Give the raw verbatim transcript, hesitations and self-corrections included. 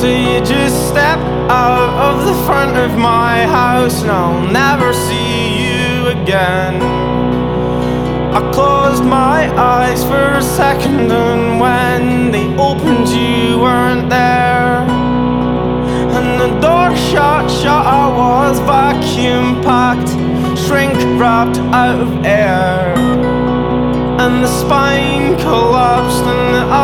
So you just step out of the front of my house and I'll never see you again. I closed my eyes for a second and when they opened you weren't there. And the door shut, shut, I was vacuum packed, shrink wrapped out of air. And the spine collapsed and the